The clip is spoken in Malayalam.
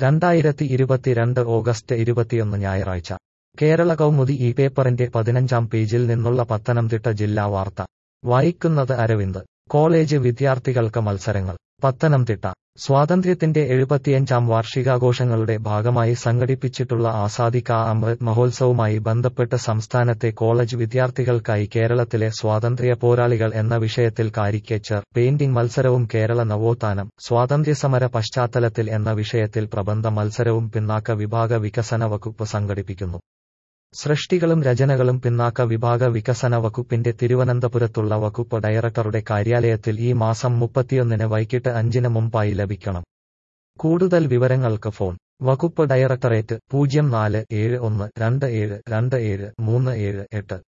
2022 ഓഗസ്റ്റ് 21 ഞായറാഴ്ച കേരള കൗമുദി ഈ പേപ്പറിന്റെ 15-ാം പേജിൽ നിന്നുള്ള പത്തനംതിട്ട ജില്ലാ വാർത്ത വായിക്കുന്നത് അരവിന്ദ്. കോളേജ് വിദ്യാർത്ഥികൾക്ക് മത്സരങ്ങൾ. പത്തനംതിട്ട സ്വാതന്ത്ര്യത്തിന്റെ 75-ാം വാർഷികാഘോഷങ്ങളുടെ ഭാഗമായി സംഘടിപ്പിച്ചിട്ടുള്ള ആസാദി കാ അമൃത് മഹോത്സവവുമായി ബന്ധപ്പെട്ട് സംസ്ഥാനത്തെ കോളേജ് വിദ്യാർത്ഥികൾക്കായി കേരളത്തിലെ സ്വാതന്ത്ര്യ പോരാളികൾ എന്ന വിഷയത്തിൽ കാരിക്കേച്ചർ, പെയിന്റിംഗ് മത്സരവും കേരള നവോത്ഥാനം, സ്വാതന്ത്ര്യസമര പശ്ചാത്തലത്തിൽ എന്ന വിഷയത്തിൽ പ്രബന്ധ മത്സരവും പിന്നാക്ക വിഭാഗ വികസന വകുപ്പ് സംഘടിപ്പിക്കുന്നു. സൃഷ്ടികളും രചനകളും പിന്നാക്ക വിഭാഗ വികസന വകുപ്പിന്റെ തിരുവനന്തപുരത്തുള്ള വകുപ്പ് ഡയറക്ടറുടെ കാര്യാലയത്തിൽ ഈ മാസം 31 വൈകിട്ട് 5 മുമ്പായി ലഭിക്കണം. കൂടുതൽ വിവരങ്ങൾക്ക് ഫോൺ. വകുപ്പ് ഡയറക്ടറേറ്റ് 047127273738.